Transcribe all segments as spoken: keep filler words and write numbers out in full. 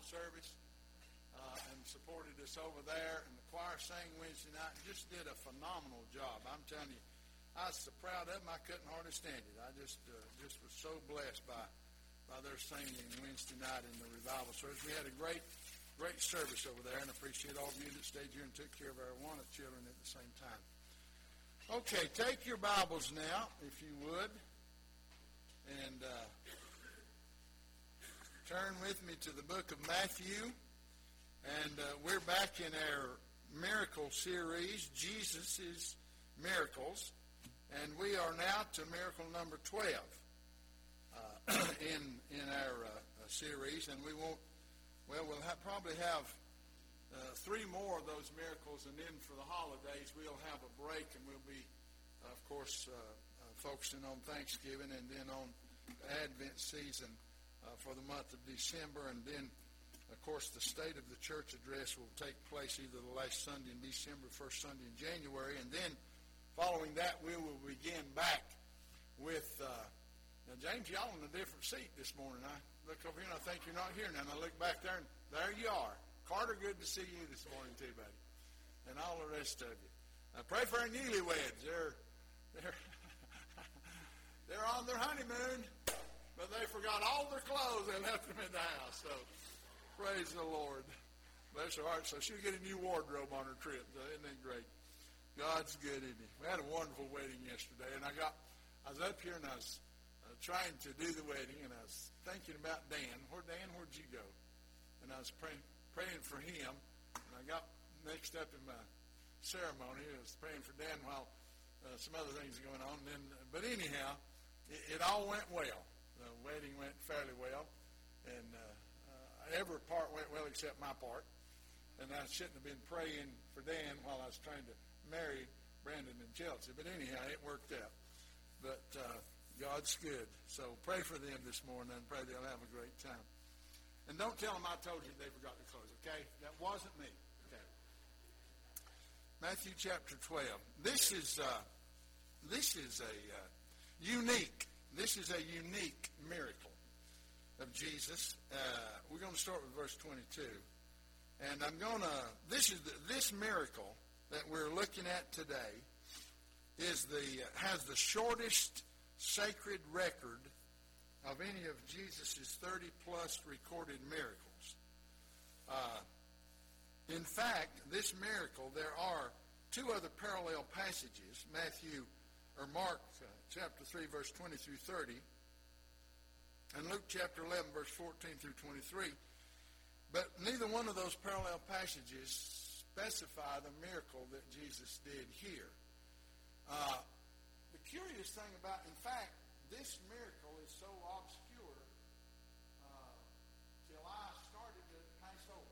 service uh, and supported us over there. And the choir sang Wednesday night and just did a phenomenal job. I'm telling you, I was so proud of them, I couldn't hardly stand it. I just uh, just was so blessed by, by their singing Wednesday night in the revival service. We had a great, great service over there, and I appreciate all of you that stayed here and took care of our Awana children at the same time. Okay, take your Bibles now, if you would, and uh, turn with me to the book of Matthew. And uh, we're back in our miracle series, Jesus' Miracles. And we are now to miracle number twelve uh, in in our uh, series. And we won't, well, we'll have, probably have uh, three more of those miracles. And then for the holidays, we'll have a break. And we'll be, uh, of course, uh, uh, focusing on Thanksgiving and then on the Advent season uh, for the month of December. And then, of course, the State of the Church address will take place either the last Sunday in December, first Sunday in January. And then following that, we will begin back with, uh, now, James, y'all in a different seat this morning. I look over here and I think you're not here now. And I look back there and there you are. Carter, good to see you this morning too, buddy. And all the rest of you. I pray for our newlyweds. They're, they're, they're on their honeymoon, but they forgot all their clothes and left them in the house. So, praise the Lord. Bless her heart. So she'll get a new wardrobe on her trip. Isn't that great? God's good, isn't he? We had a wonderful wedding yesterday, and I got, I was up here and I was uh, trying to do the wedding, and I was thinking about Dan. Where Dan? Where'd you go? And I was praying, praying for him, and I got mixed up in my ceremony. I was praying for Dan while uh, some other things were going on. And then, but anyhow, it, it all went well. The wedding went fairly well, and uh, uh, every part went well except my part. And I shouldn't have been praying for Dan while I was trying to marry Brandon and Chelsea. But anyhow, it worked out. But uh, God's good. So pray for them this morning and pray they'll have a great time. And don't tell them I told you they forgot to close, okay? That wasn't me. Okay. Matthew chapter twelve. This is uh, this is a uh, unique. This is a unique miracle of Jesus. Uh, we're going to start with verse twenty-two, and I'm going to. This is the, this miracle that we're looking at today is the has the shortest sacred record of any of Jesus' thirty-plus recorded miracles. Uh, in fact, this miracle, there are two other parallel passages, Matthew or Mark uh, chapter three, verse twenty through thirty, and Luke chapter eleven, verse fourteen through twenty-three. But neither one of those parallel passages specify the miracle that Jesus did here. Uh, the curious thing about, in fact, this miracle is so obscure uh, till I started to pass over.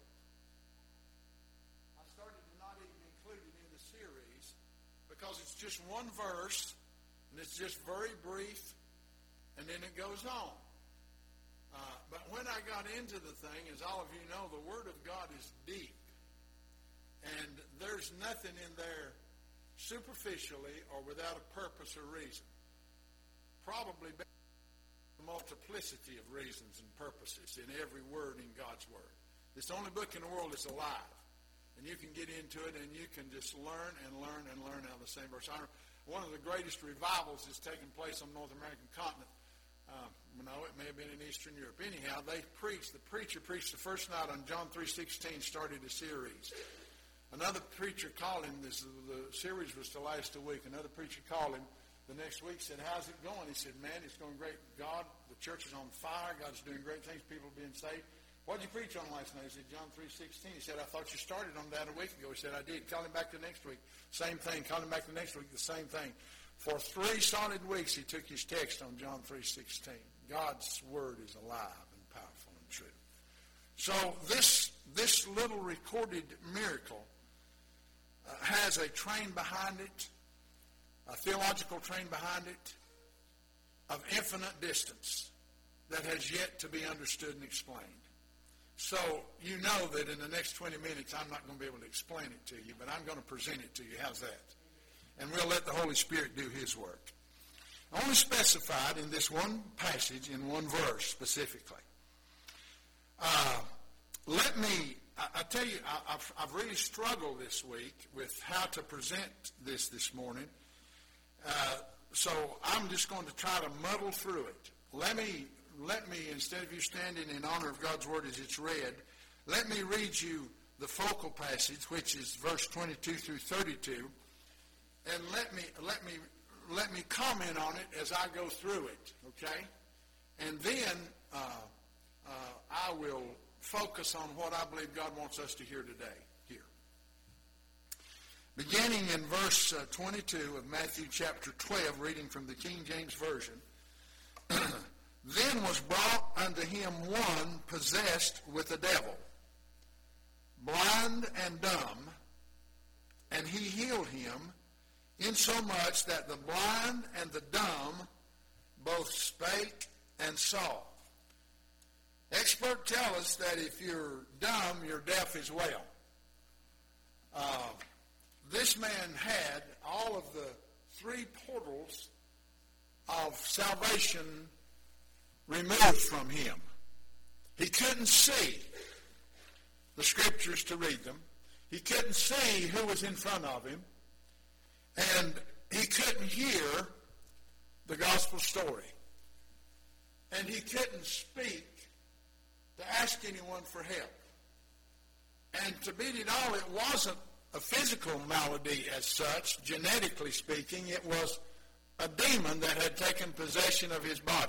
I started to not even include it in the series because it's just one verse and it's just very brief and then it goes on. Uh, but when I got into the thing, as all of you know, the Word of God is deep. And there's nothing in there superficially or without a purpose or reason. Probably a multiplicity of reasons and purposes in every word in God's Word. It's the only book in the world that's alive. And you can get into it and you can just learn and learn and learn out of the same verse. One of the greatest revivals is taking place on the North American continent. Uh, no, it may have been in Eastern Europe. Anyhow, they preached. The preacher preached the first night on John three sixteen, started a series. Another preacher called him, this, the series was to last a week. Another preacher called him the next week, said, how's it going? He said, man, it's going great. God, the church is on fire. God's doing great things. People are being saved. What did you preach on last night? He said, John three sixteen. He said, I thought you started on that a week ago. He said, I did. Call him back the next week. Same thing. Call him back the next week. The same thing. For three solid weeks, he took his text on John three sixteen. God's Word is alive and powerful and true. So this, this little recorded miracle Uh, has a train behind it, a theological train behind it, of infinite distance that has yet to be understood and explained. So you know that in the next twenty minutes I'm not going to be able to explain it to you, but I'm going to present it to you. How's that? And we'll let the Holy Spirit do His work. Only specified in this one passage, in one verse specifically. Uh, tell you, I, I've, I've really struggled this week with how to present this this morning. Uh, so I'm just going to try to muddle through it. Let me, let me, instead of you standing in honor of God's word as it's read, let me read you the focal passage, which is verse twenty-two through thirty-two, and let me, let me, let me comment on it as I go through it, okay? And then uh, uh, I will focus on what I believe God wants us to hear today. Here, beginning in verse uh, twenty-two of Matthew chapter twelve, reading from the King James Version. Then was brought unto him one possessed with a devil, blind and dumb, and he healed him, insomuch that the blind and the dumb both spake and saw. Experts tell us that if you're dumb, you're deaf as well. Uh, this man had all of the three portals of salvation removed from him. He couldn't see the scriptures to read them. He couldn't see who was in front of him. And he couldn't hear the gospel story. And he couldn't speak to ask anyone for help. And to beat it all, it wasn't a physical malady as such, genetically speaking. It was a demon that had taken possession of his body.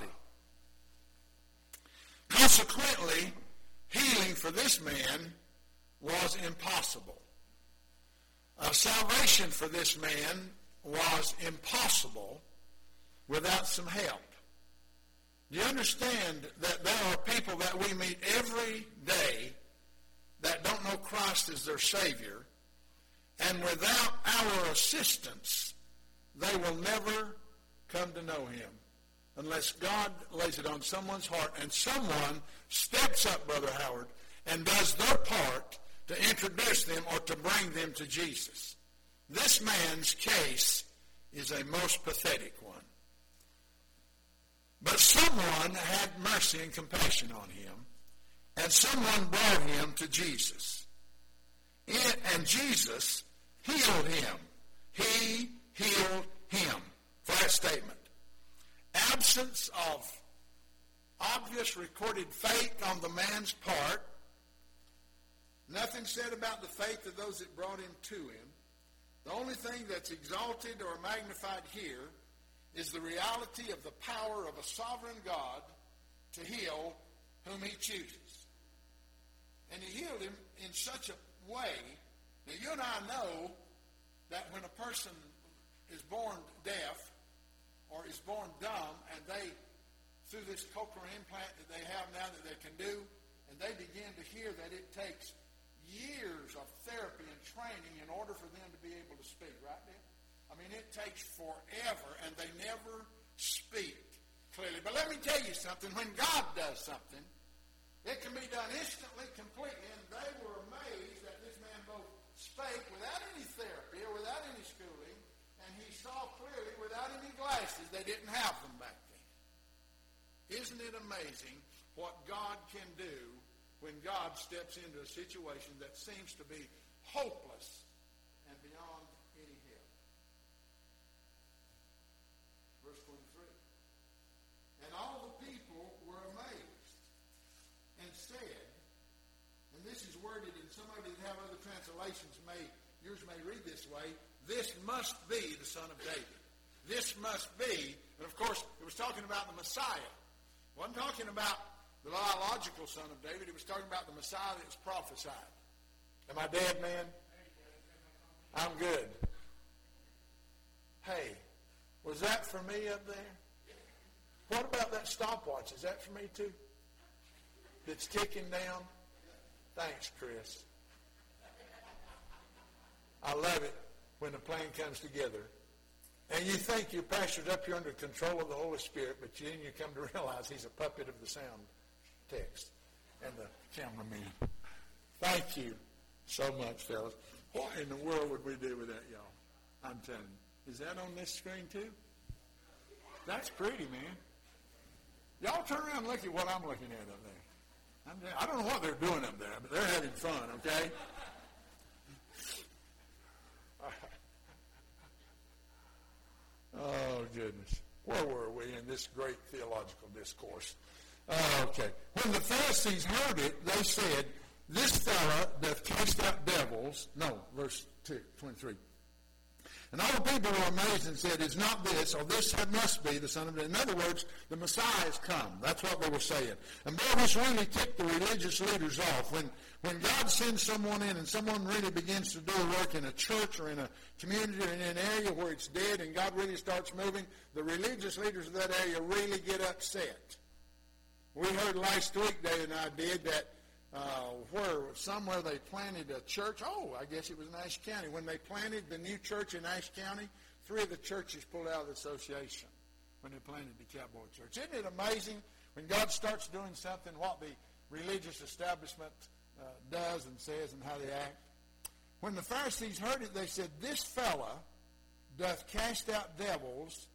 Consequently, healing for this man was impossible. Uh, salvation for this man was impossible without some help. Do you understand that there are people that we meet every day that don't know Christ as their Savior, and without our assistance, they will never come to know him unless God lays it on someone's heart and someone steps up, Brother Howard, and does their part to introduce them or to bring them to Jesus. This man's case is a most pathetic one. But someone had mercy and compassion on him, and someone brought him to Jesus. And Jesus healed him. He healed him. For that statement. Absence of obvious recorded faith on the man's part. Nothing said about the faith of those that brought him to him. The only thing that's exalted or magnified here is the reality of the power of a sovereign God to heal whom he chooses. And he healed him in such a way. Now, you and I know that when a person is born deaf or is born dumb, and they, through this cochlear implant that they have now that they can do, and they begin to hear that it takes years of therapy and training in order for them to be able to speak, right, Dan? I mean, it takes forever, and they never speak clearly. But let me tell you something. When God does something, it can be done instantly, completely, and they were amazed that this man both spake without any therapy or without any schooling, and he saw clearly without any glasses. They didn't have them back then. Isn't it amazing what God can do when God steps into a situation that seems to be hopeless and beyond any help? Verse twenty-three. And all the people were amazed and said, and this is worded, and somebody that have other translations may, yours may read this way, this must be the Son of David. This must be, and of course, it was talking about the Messiah. It wasn't talking about the biological Son of David. It was talking about the Messiah that was prophesied. Am I dead, man? I'm good. Hey, was that for me up there? What about that stopwatch? Is that for me too? That's ticking down? Thanks, Chris. I love it when the plan comes together. And you think your pastor's up here under control of the Holy Spirit, but then you come to realize he's a puppet of the sound text and the cameraman. Thank you so much, fellas. What in the world would we do without y'all? I'm telling you. Is that on this screen too? That's pretty, man. Y'all turn around and look at what I'm looking at up there. I don't know what they're doing up there, but they're having fun, okay? Oh, goodness. Where were we in this great theological discourse? Uh, okay. When the Pharisees heard it, they said, this fella doth cast out devils. No, verse two, twenty-three. And all the people were amazed and said, is not this, or this must be the Son of God. In other words, the Messiah has come. That's what they were saying. And boy, this really ticked the religious leaders off. When, when God sends someone in and someone really begins to do a work in a church or in a community or in an area where it's dead and God really starts moving, the religious leaders of that area really get upset. We heard last week, Dave and I did, that Uh, where somewhere they planted a church. Oh, I guess it was in Ashe County. When they planted the new church in Ashe County, three of the churches pulled out of the association when they planted the Cowboy Church. Isn't it amazing when God starts doing something, what the religious establishment uh, does and says and how they act? When the Pharisees heard it, they said, this fella doth cast out devils,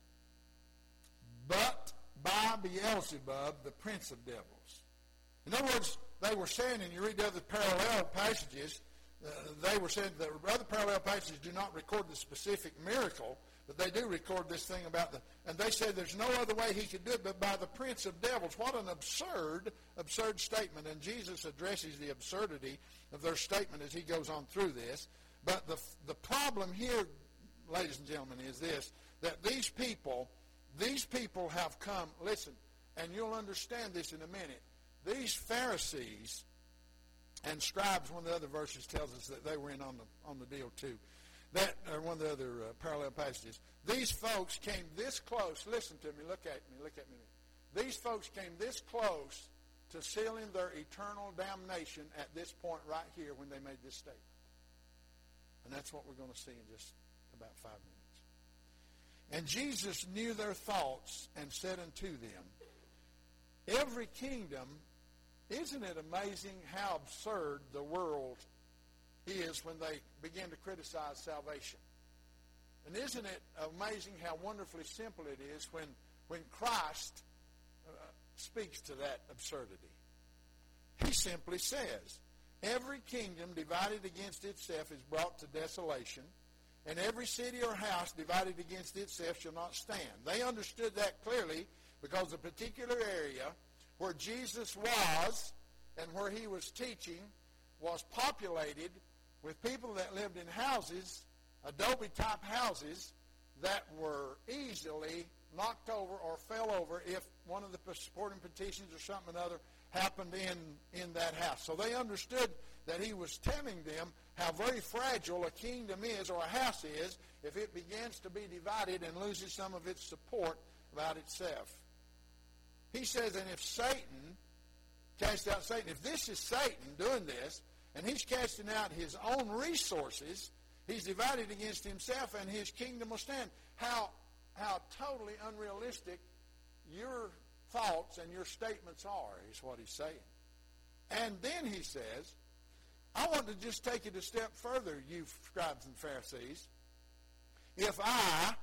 but by Beelzebub, the prince of devils. In other words, they were saying, and you read the other parallel passages, uh, they were saying that other parallel passages do not record the specific miracle, but they do record this thing about the, and they said there's no other way he could do it but by the prince of devils. What an absurd, absurd statement. And Jesus addresses the absurdity of their statement as he goes on through this. But the, the problem here, ladies and gentlemen, is this, that these people, these people have come, listen, and you'll understand this in a minute. These Pharisees and scribes, one of the other verses tells us that they were in on the on the deal too. That, or one of the other uh, parallel passages. These folks came this close. Listen to me. Look at me. Look at me. These folks came this close to sealing their eternal damnation at this point right here when they made this statement. And that's what we're going to see in just about five minutes. And Jesus knew their thoughts and said unto them, every kingdom, isn't it amazing how absurd the world is when they begin to criticize salvation? And isn't it amazing how wonderfully simple it is when, when Christ uh, speaks to that absurdity? He simply says, every kingdom divided against itself is brought to desolation, and every city or house divided against itself shall not stand. They understood that clearly because the particular area where Jesus was and where he was teaching was populated with people that lived in houses, adobe-type houses, that were easily knocked over or fell over if one of the supporting petitions or something or other happened in, in that house. So they understood that he was telling them how very fragile a kingdom is or a house is if it begins to be divided and loses some of its support about itself. He says, and if Satan cast out Satan, if this is Satan doing this, and he's casting out his own resources, he's divided against himself, and his kingdom will stand. How, how totally unrealistic your thoughts and your statements are, is what he's saying. And then he says, I want to just take it a step further, you scribes and Pharisees. If I,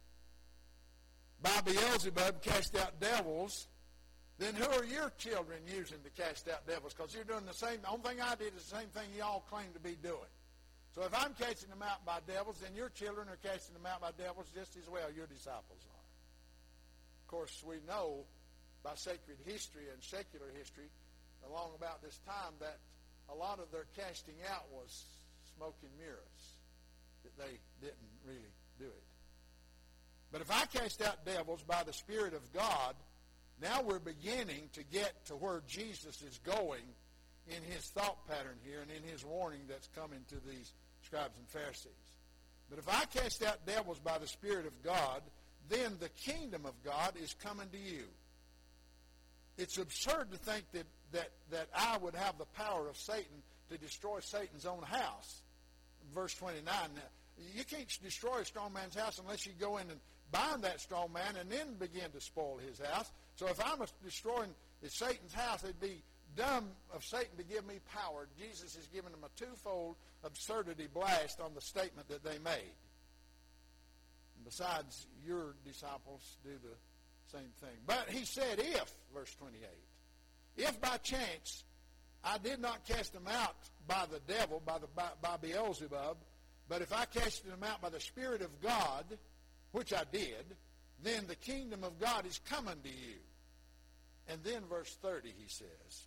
by Beelzebub, cast out devils, then who are your children using to cast out devils? Because you're doing the same. The only thing I did is the same thing y'all claim to be doing. So if I'm casting them out by devils, then your children are casting them out by devils just as well your disciples are. Of course, we know by sacred history and secular history along about this time that a lot of their casting out was smoke and mirrors, that they didn't really do it. But if I cast out devils by the Spirit of God, now we're beginning to get to where Jesus is going in his thought pattern here and in his warning that's coming to these scribes and Pharisees. But if I cast out devils by the Spirit of God, then the kingdom of God is coming to you. It's absurd to think that, that, that I would have the power of Satan to destroy Satan's own house. Verse twenty-nine, you can't destroy a strong man's house unless you go in and bind that strong man and then begin to spoil his house. So if I'm destroying Satan's house, it'd be dumb of Satan to give me power. Jesus is giving them a twofold absurdity blast on the statement that they made. And besides, your disciples do the same thing. But he said, if, verse twenty-eight, if by chance I did not cast them out by the devil, by, the, by, by Beelzebub, but if I casted them out by the Spirit of God, which I did, then the kingdom of God is coming to you. And then verse thirty, he says,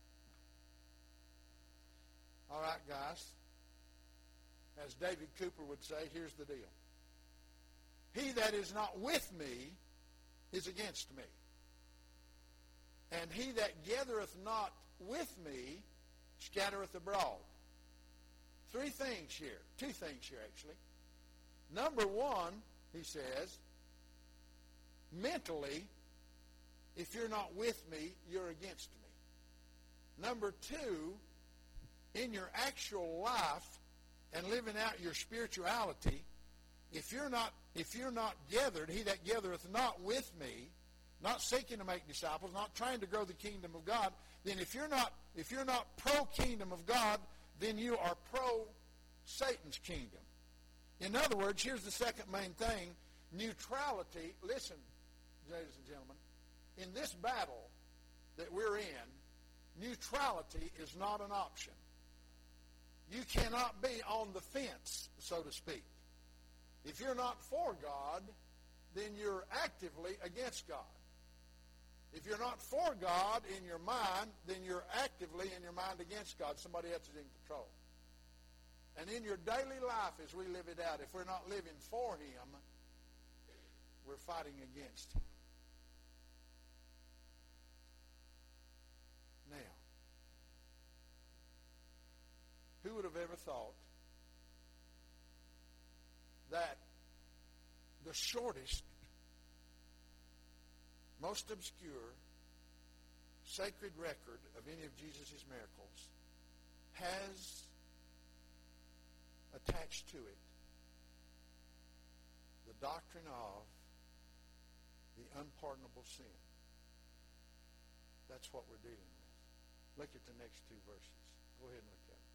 all right, guys, as David Cooper would say, here's the deal. He that is not with me is against me. And he that gathereth not with me scattereth abroad. Three things here. Two things here, actually. Number one, he says, mentally, if you're not with me, you're against me. Number two, in your actual life and living out your spirituality, if you're not if you're not gathered, he that gathereth not with me, not seeking to make disciples, not trying to grow the kingdom of God, then if you're not if you're not pro kingdom of God, then you are pro Satan's kingdom. In other words, here's the second main thing: neutrality. Listen, ladies and gentlemen, in this battle that we're in, neutrality is not an option. You cannot be on the fence, so to speak. If you're not for God, then you're actively against God. If you're not for God in your mind, then you're actively in your mind against God. Somebody else is in control. And in your daily life as we live it out, if we're not living for Him, we're fighting against Him. Now, who would have ever thought that the shortest, most obscure, sacred record of any of Jesus' miracles has attached to it the doctrine of the unpardonable sin? That's what we're dealing with. Look at the next two verses. Go ahead and look at it.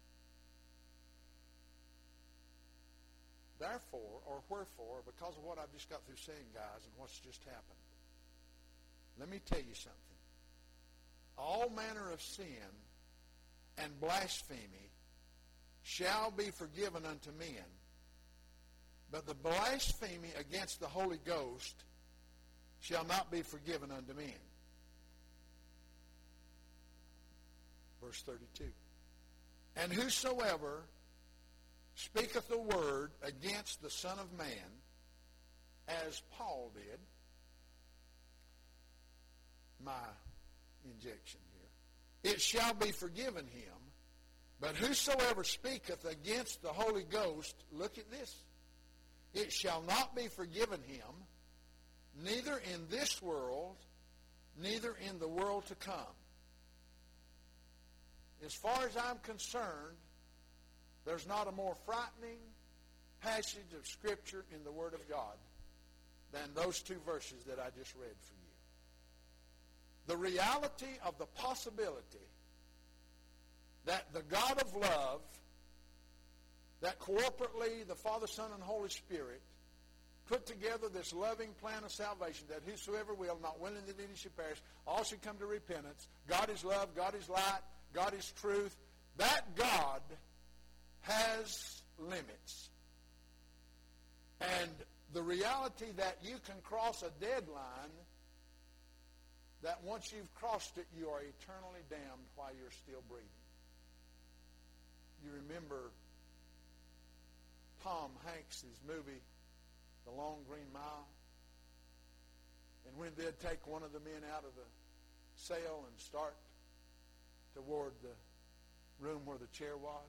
Therefore, or wherefore, because of what I've just got through saying, guys, and what's just happened, let me tell you something. All manner of sin and blasphemy shall be forgiven unto men, but the blasphemy against the Holy Ghost shall not be forgiven unto men. Verse thirty-two. And whosoever speaketh a word against the Son of Man, as Paul did, my injection here, it shall be forgiven him. But whosoever speaketh against the Holy Ghost, look at this, it shall not be forgiven him, neither in this world, neither in the world to come. As far as I'm concerned, there's not a more frightening passage of Scripture in the Word of God than those two verses that I just read for you. The reality of the possibility that the God of love, that corporately the Father, Son, and Holy Spirit put together this loving plan of salvation, that whosoever will, not willing that any should perish, all should come to repentance. God is love, God is light, God is truth. That God has limits. And the reality that you can cross a deadline, that once you've crossed it, you are eternally damned while you're still breathing. You remember Tom Hanks' movie, The Long Green Mile? And when they'd take one of the men out of the cell and start toward the room where the chair was,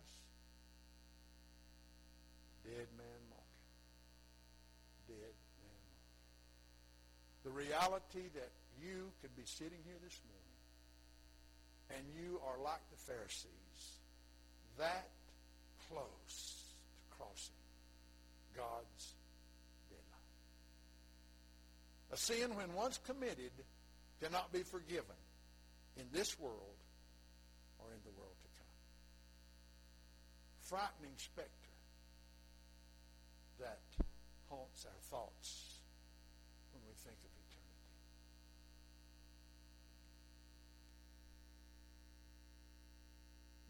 dead man walking. Dead man walking. The reality that you could be sitting here this morning and you are like the Pharisees, that close to crossing God's deadline. A sin, when once committed, cannot be forgiven in this world or in the world to come. Frightening specter that haunts our thoughts when we think of eternity.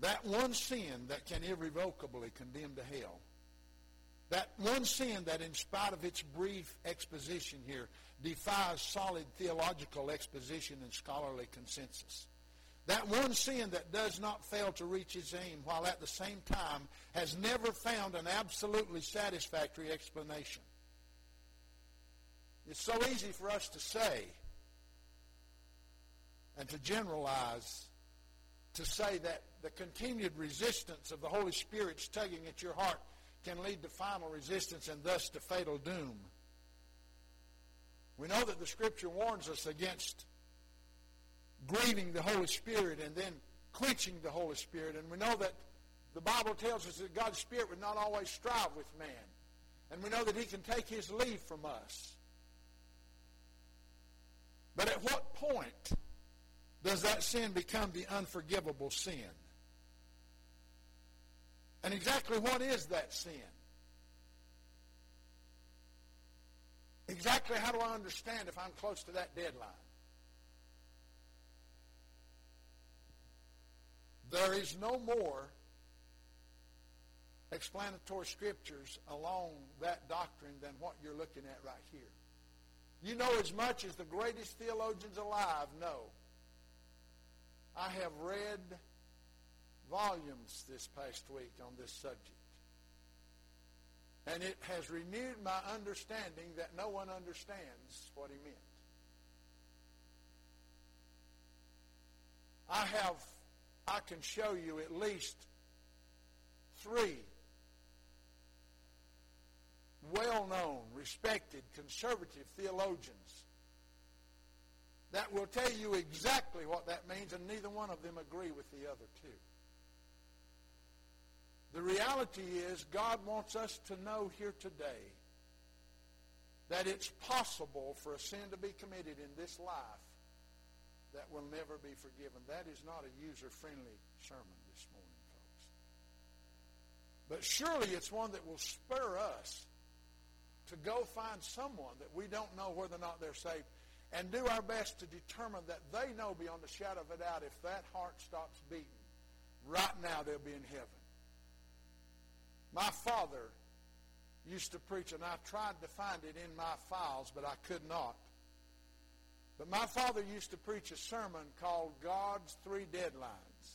That one sin that can irrevocably condemn to hell. That one sin that, in spite of its brief exposition here, defies solid theological exposition and scholarly consensus. That one sin that does not fail to reach its aim, while at the same time has never found an absolutely satisfactory explanation. It's so easy for us to say and to generalize, to say that the continued resistance of the Holy Spirit's tugging at your heart can lead to final resistance and thus to fatal doom. We know that the Scripture warns us against grieving the Holy Spirit and then quenching the Holy Spirit. And we know that the Bible tells us that God's Spirit would not always strive with man. And we know that He can take His leave from us. But at what point does that sin become the unforgivable sin? And exactly what is that sin? Exactly how do I understand if I'm close to that deadline? There is no more explanatory scriptures along that doctrine than what you're looking at right here. You know as much as the greatest theologians alive know. I have read volumes this past week on this subject. And it has renewed my understanding that no one understands what he meant. I have, I can show you at least three well-known, respected, conservative theologians that will tell you exactly what that means, and neither one of them agree with the other two. The reality is God wants us to know here today that it's possible for a sin to be committed in this life that will never be forgiven. That is not a user-friendly sermon this morning, folks. But surely it's one that will spur us to go find someone that we don't know whether or not they're saved and do our best to determine that they know beyond a shadow of a doubt if that heart stops beating, right now they'll be in heaven. My father used to preach, and I tried to find it in my files, but I could not. But my father used to preach a sermon called God's Three Deadlines.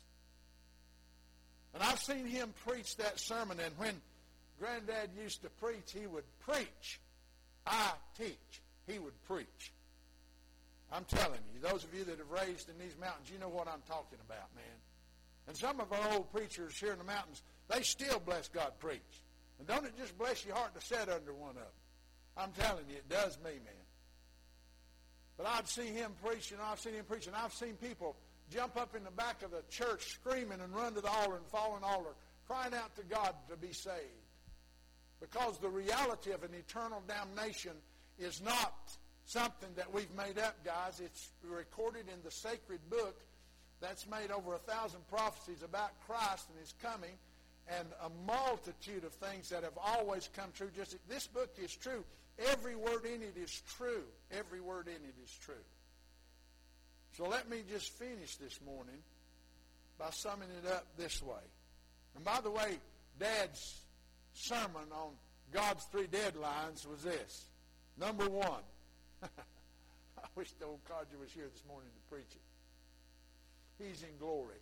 And I've seen him preach that sermon, and when Granddad used to preach, he would preach. I teach. He would preach. I'm telling you, those of you that have raised in these mountains, you know what I'm talking about, man. And some of our old preachers here in the mountains, they still bless God preach. And don't it just bless your heart to sit under one of them? I'm telling you, it does me, man. But I'd see him preach, and I've seen him preach, and I've seen people jump up in the back of the church screaming and run to the altar and fall in the altar, crying out to God to be saved. Because the reality of an eternal damnation is not something that we've made up, guys. It's recorded in the sacred book that's made over a thousand prophecies about Christ and His coming, and a multitude of things that have always come true. Just this book is true. Every word in it is true. Every word in it is true. So let me just finish this morning by summing it up this way. And by the way, Dad's sermon on God's three deadlines was this. Number one. I wish the old codger was here this morning to preach it. He's in glory.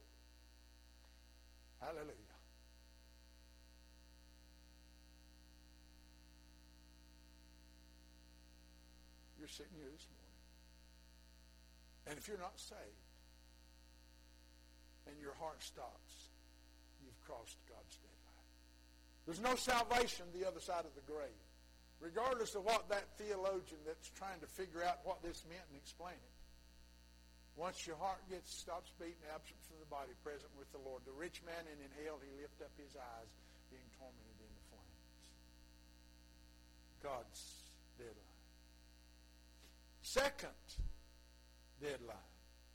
Hallelujah. You're sitting here this morning. And if you're not saved and your heart stops, you've crossed God's deadline. There's no salvation the other side of the grave. Regardless of what that theologian that's trying to figure out what this meant and explain it. Once your heart gets stops beating, absent from the body, present with the Lord. The rich man, and in hell he lift up his eyes, being tormented in the flames. God's deadline. Second deadline.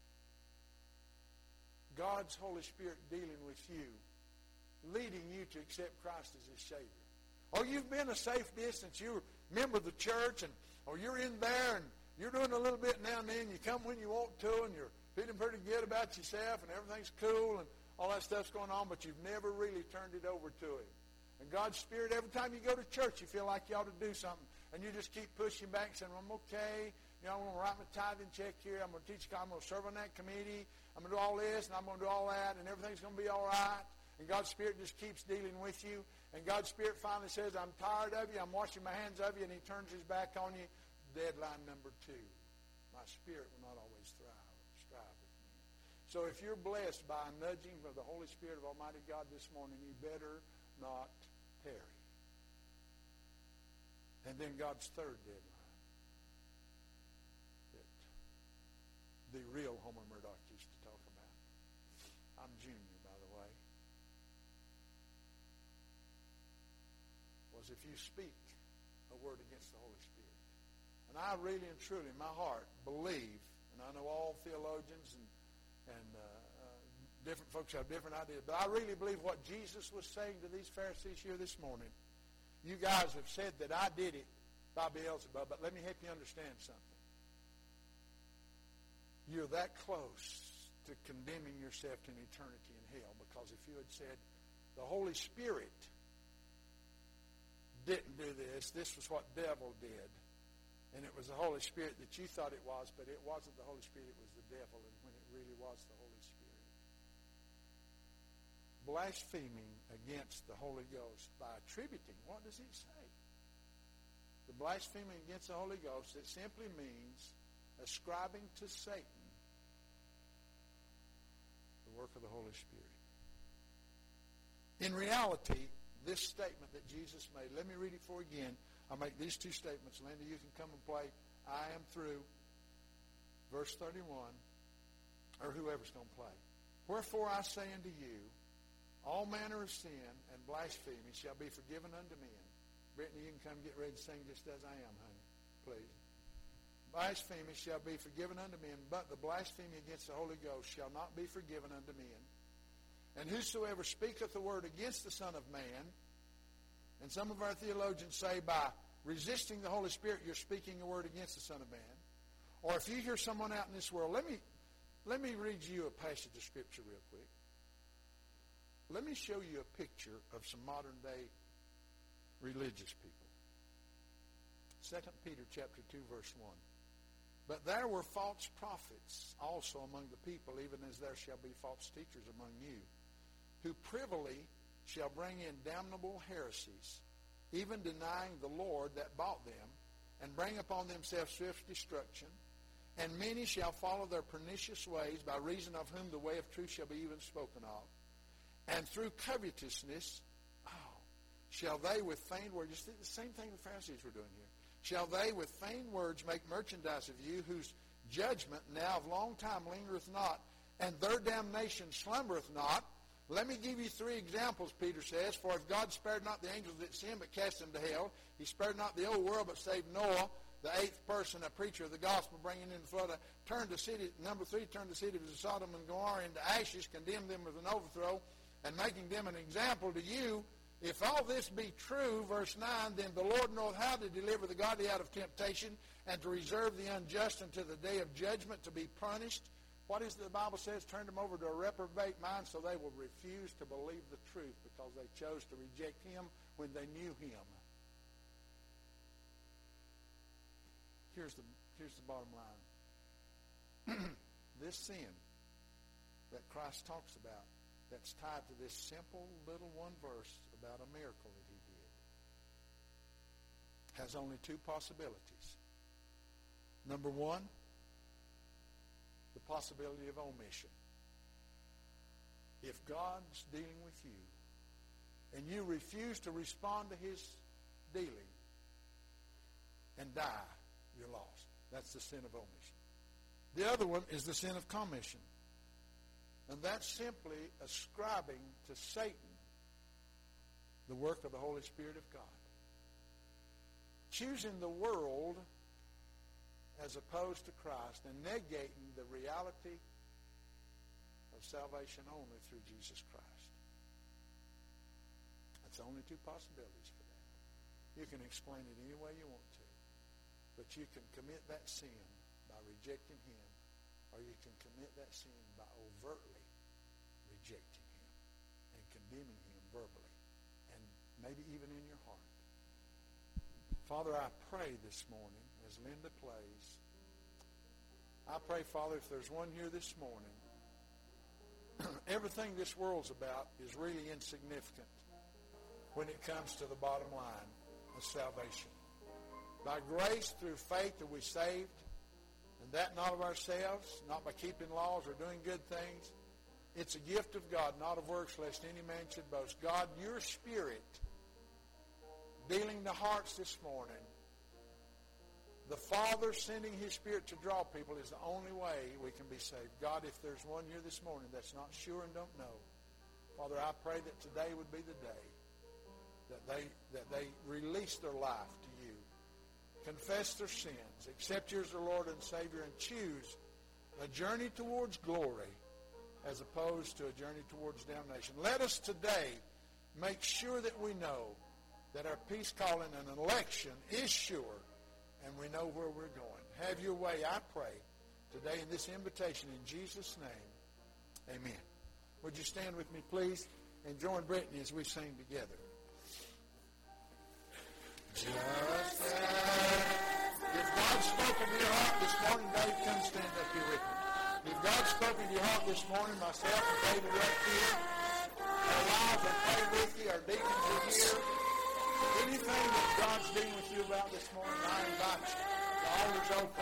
God's Holy Spirit dealing with you, leading you to accept Christ as His Savior. Or you've been a safe distance. You're a member of the church, and or you're in there, and you're doing a little bit now and then. You come when you want to, and you're feeling pretty good about yourself, and everything's cool, and all that stuff's going on, but you've never really turned it over to Him. And God's Spirit, every time you go to church, you feel like you ought to do something. And you just keep pushing back saying, well, I'm okay. You know, I'm going to write my tithing check here. I'm going to teach, I'm going to serve on that committee. I'm going to do all this, and I'm going to do all that, and everything's going to be all right. And God's Spirit just keeps dealing with you. And God's Spirit finally says, I'm tired of you. I'm washing my hands of you. And He turns His back on you. Deadline number two. My spirit will not always thrive, strive with me. So if you're blessed by a nudging of the Holy Spirit of Almighty God this morning, you better not tarry. And then God's third deadline that the real Homer Murdoch used to talk about. I'm junior, by the way. Was if you speak a word against the Holy Spirit. And I really and truly, in my heart, believe, and I know all theologians and, and uh, uh, different folks have different ideas, but I really believe what Jesus was saying to these Pharisees here this morning. You guys have said that I did it by Beelzebub, but let me help you understand something. You're that close to condemning yourself to an eternity in hell, because if you had said the Holy Spirit didn't do this, this was what devil did, and it was the Holy Spirit that you thought it was, but it wasn't the Holy Spirit, it was the devil, and when it really was the Holy Spirit. Blaspheming against the Holy Ghost by attributing, what does it say? The blaspheming against the Holy Ghost, it simply means ascribing to Satan the work of the Holy Spirit. In reality, this statement that Jesus made, let me read it for you again. I'll make these two statements. Linda, you can come and play I Am Through, verse thirty-one, or whoever's going to play. Wherefore I say unto you, all manner of sin and blasphemy shall be forgiven unto men. Brittany, you can come get ready to sing just as I am, honey, please. Blasphemy shall be forgiven unto men, but the blasphemy against the Holy Ghost shall not be forgiven unto men. And whosoever speaketh the word against the Son of Man, and some of our theologians say by resisting the Holy Spirit, you're speaking a word against the Son of Man. Or if you hear someone out in this world, let me, let me read you a passage of Scripture real quick. Let me show you a picture of some modern-day religious people. Second Peter chapter two, verse one. But there were false prophets also among the people, even as there shall be false teachers among you, who privily shall bring in damnable heresies, even denying the Lord that bought them, and bring upon themselves swift destruction. And many shall follow their pernicious ways, by reason of whom the way of truth shall be even spoken of. And through covetousness, oh, shall they with feigned words, just the same thing the Pharisees were doing here, shall they with feigned words make merchandise of you, whose judgment now of long time lingereth not, and their damnation slumbereth not. Let me give you three examples, Peter says. For if God spared not the angels that sinned, but cast them to hell, He spared not the old world, but saved Noah, the eighth person, a preacher of the gospel, bringing in the flood. Turned the city, number three, turned the city of Sodom and Gomorrah into ashes, condemned them with an overthrow, and making them an example to you. If all this be true, verse nine, then the Lord knoweth how to deliver the godly out of temptation, and to reserve the unjust unto the day of judgment, to be punished. What is the Bible says? Turn them over to a reprobate mind, so they will refuse to believe the truth because they chose to reject Him when they knew Him. Here's the, here's the bottom line. This sin that Christ talks about, that's tied to this simple little one verse about a miracle that He did, has only two possibilities. Number one, the possibility of omission. If God's dealing with you and you refuse to respond to His dealing and die, you're lost. That's the sin of omission. The other one is the sin of commission. And that's simply ascribing to Satan the work of the Holy Spirit of God. Choosing the world as opposed to Christ, and negating the reality of salvation only through Jesus Christ. That's only two possibilities for that. You can explain it any way you want to, but you can commit that sin by rejecting Him, or you can commit that sin by overtly rejecting Him. verbally and maybe even in your heart. Father, I pray this morning as Linda plays, I pray, Father, if there's one here this morning, everything this world's about is really insignificant when it comes to the bottom line of salvation. By grace through faith are we saved, and that not of ourselves, not by keeping laws or doing good things. It's a gift of God, not of works, lest any man should boast. God, your Spirit dealing the hearts this morning, the Father sending His Spirit to draw people is the only way we can be saved. God, if there's one here this morning that's not sure and don't know, Father, I pray that today would be the day that they that they release their life to you, confess their sins, accept you as their Lord and Savior, and choose a journey towards glory as opposed to a journey towards damnation. Let us today make sure that we know that our peace calling and election is sure, and we know where we're going. Have your way, I pray, today in this invitation in Jesus' name. Amen. Would you stand with me, please, and join Brittany as we sing together. Just as if God spoke in your heart this morning, Dave, come stand up here with me. If God spoke in your heart this morning, myself and David right here, our lives are praying with you, our deacons are here. Anything that God's dealing with you about this morning, I invite you. The altar's open.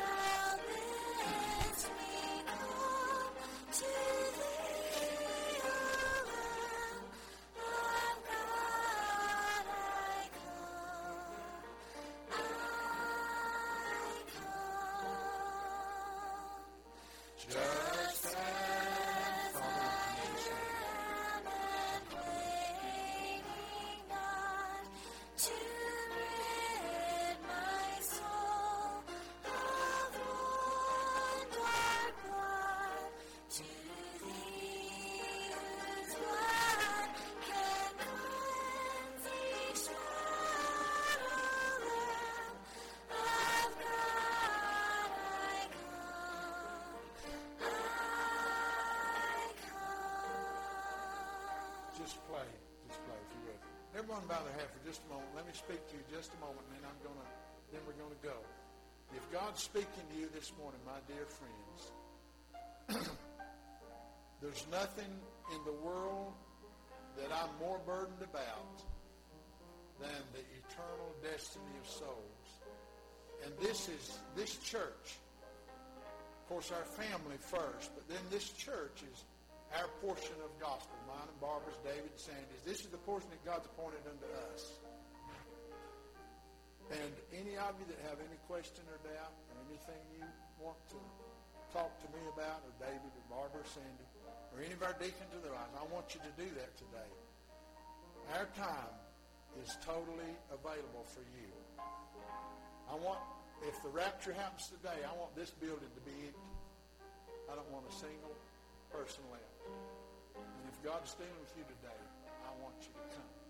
Just play, just play if you would. Everyone bow their head for just a moment. Let me speak to you just a moment, and then I'm gonna, then we're gonna go. If God's speaking to you this morning, my dear friends, there's nothing in the world that I'm more burdened about than the eternal destiny of souls. And this is this church. Of course, our family first, but then this church is our portion of gospel, mine and Barbara's, David and Sandy's. This is the portion that God's appointed unto us. And any of you that have any question or doubt or anything you want to talk to me about, or David or Barbara or Sandy, or any of our deacons or their lives, I want you to do that today. Our time is totally available for you. I want, if the rapture happens today, I want this building to be empty. I don't want a single person left. And if God's dealing with you today, I want you to come.